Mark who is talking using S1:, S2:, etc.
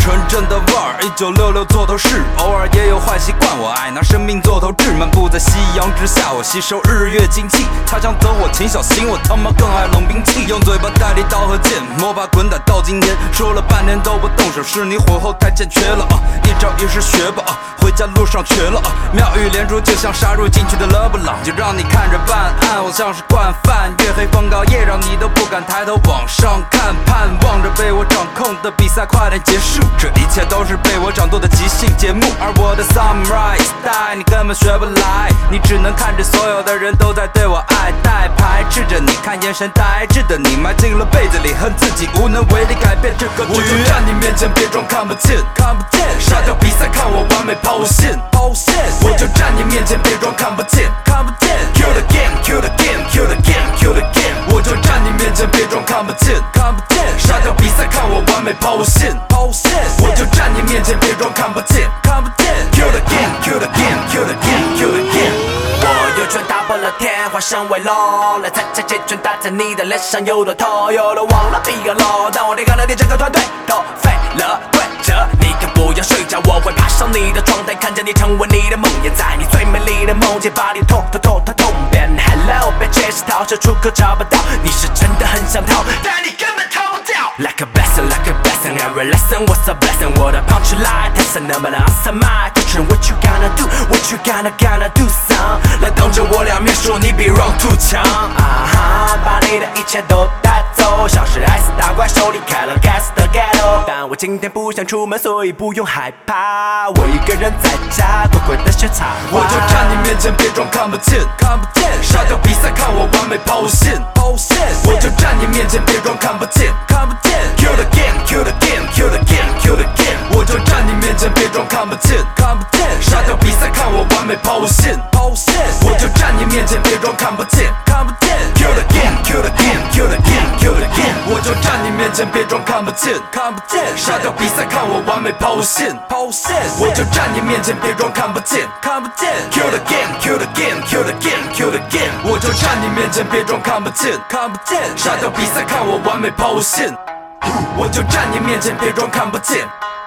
S1: 纯正的味儿，1966做头饰，偶尔也有坏习惯。我爱拿生命做头质，漫步在夕阳之下，我吸收日月精气。他想走我请小心，我他妈更爱冷兵器，用嘴巴代替刀和剑，魔法滚打到今天，说了半天都不动手，是你火候太欠缺了一招一式学吧回家路上瘸了妙语连珠就像杀入禁区的勒布朗，就让你看着办案，我像是惯犯，月黑风高夜让你都不敢抬头往上看，盼望着被我掌控的比赛快点结束，这一切都是被我掌舵的即兴节目，而我的 samurai style 你根本学不来，你只能看着所有的人都在对我爱戴，排斥着你，看眼神呆滞的你，埋进了被子里，恨自己无能为力改变这个局。我就站你面前，别装看不见，看不见，杀掉比赛，看我完美抛线，抛线。我就站你面前，别装看不见，看不见。Kill the game, kill the game, kill the game, kill the game。我就站你面前，别装看不见，看不见，杀掉比赛，看我完美抛线，抛线。我就站你面前，别装看不见，看不见。Kill the game, kill the game, kill the game, kill the game。我有拳打破了天，化身为龙，来参加这拳打在你的脸上，有了头，有了忘了比个龙，但我离开了你，整个团队都废了。对着你可不要睡觉，我会爬上你的床单，看着你成为你的梦魇，在你最美丽的梦境，把你痛扁。Hello， 被解释逃生出口找不到，你是真的很想逃，但你根本逃不掉。Like a blessing, like a blessing, every lesson was a blessing。我的 punchline 太深，能不能 answer my question？What you gonna do? What you gonna do some？ 来当着我俩面说你比 wrong too 强，把你的一切都带走，像是爱死大怪兽离开了 gas 的 ghetto。但我今天不想出门，所以不用害怕，我一个人在家乖乖的学插画。我就站你面前，别装看不见，看不见，杀掉比赛，看我完美抛线，抛线。我就站你面前，别装看不见，看不见。Kill the game, kill the game, kill the game, kill the game。我就站你面前，别装看不见，看不见，杀掉比赛，看我完美抛线，抛线。我就站你面前，别装看不见，看不见。Kill the game, kill the game, kill the game, kill the game。我就站你面前，别装看不见，看不见，杀掉比赛，看我完美抛线，抛线。我就站你面前，别装看不见，看不见。Kill the game, kill the game, kill the game, kill the game。我就站你面前，别装看不见，看不见，杀掉比赛，看我完美抛线。我就站你面前，别装看不见。